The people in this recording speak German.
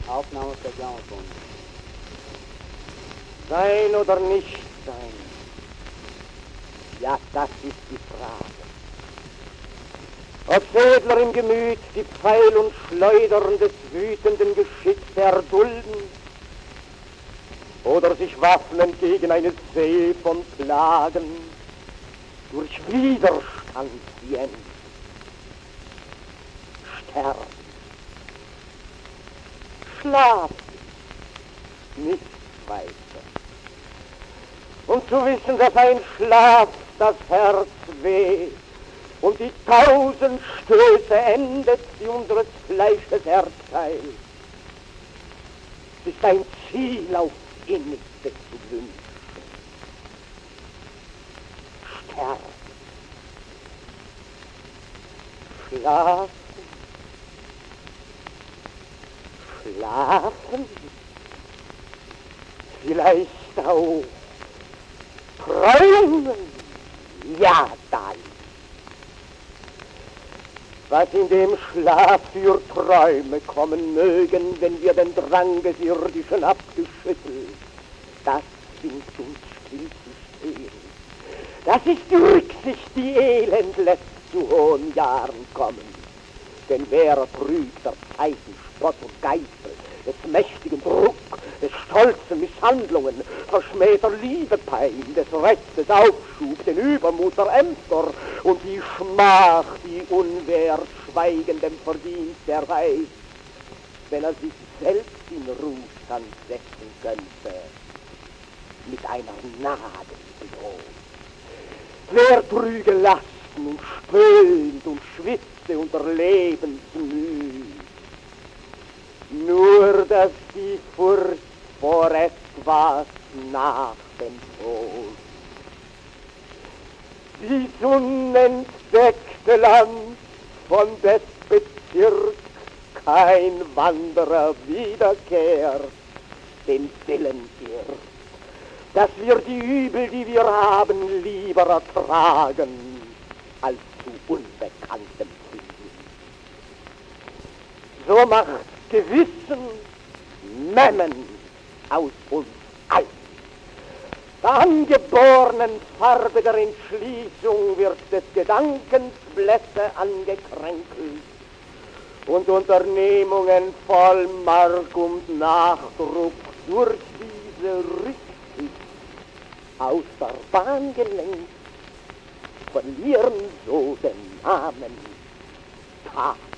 Aufnahme der Grammophon. Sein oder nicht sein? Ja, das ist die Frage. Ob Sädler im Gemüt die Pfeil und Schleudern des wütenden Geschicks erdulden oder sich waffnen gegen eine See von Plagen durch Widerstand sehen, sterben, schlafen, nicht weiter. Und zu wissen, dass ein Schlaf das Herz weht und die 1000 Stöße endet, die unseres Fleisches erteilt, ist ein Ziel auf innigste zu wünschen. Sterben, schlafen, schlafen, vielleicht auch träumen, ja dann. Was in dem Schlaf für Träume kommen mögen, wenn wir den Drang des Irdischen abgeschüttelt, das zwingt uns still zu stehen. Das ist die Rücksicht, die Elend lässt zu hohen Jahren kommen. Denn wer trügt der Zeiten Spott und Geisel, des mächtigen Druck, des stolzen Misshandlungen, verschmähter Liebepein, des Rechtes Aufschub, den Übermut der Ämter und die Schmach, die unwehrt schweigendem Verdienst erweist, wenn er sich selbst in Ruhestand setzen könnte, mit einer Gnade bedroht. Wer trüge Lasten und stöhnt und schwitze unter Lebensmüh, nur dass die Furcht vor etwas nach dem Tod dies unentdeckte Land, von des Bezirk kein Wanderer wiederkehrt, den Willen irrt, dass wir die Übel, die wir haben, lieber ertragen, als zu unbekanntem Ziel. So macht Gewissen Memmen aus uns allen. Der angeborenen Farbe der Entschließung wird des Gedankens Blässe angekränkelt und Unternehmungen voll Mark und Nachdruck durch diese Rücksicht aus der Bahn gelenkt, verlieren so den Namen Tat.